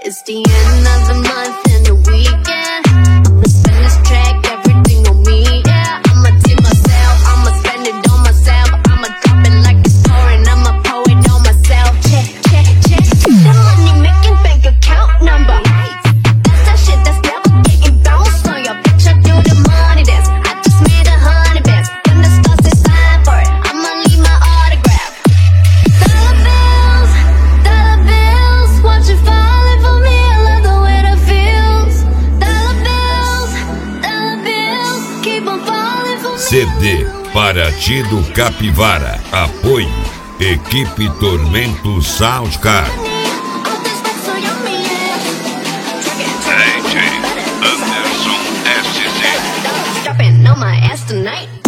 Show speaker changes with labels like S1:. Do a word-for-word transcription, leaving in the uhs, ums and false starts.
S1: It's the end of the month and the weekend. I'ma spend this track, everything on me, yeah. I'ma tip myself, I'ma spend it on myself. I'ma drop it like it's pouring, I'ma pour it on myself. Check, check, check, the money making bank account number. That's that shit that's never getting bounced on your bitch. I do the money dance, I just made a hundred bands. When the stars say sign for it, I'ma leave my autograph. Dollar bills, dollar bills, watch it falling for me. I love the way that feels. Dollar bills, dollar bills, keep on falling for me.
S2: C D Paraty do Capivara. Apoio Equipe Tormento Soundcar.
S1: D J Anderson S C. Dropping on my ass tonight.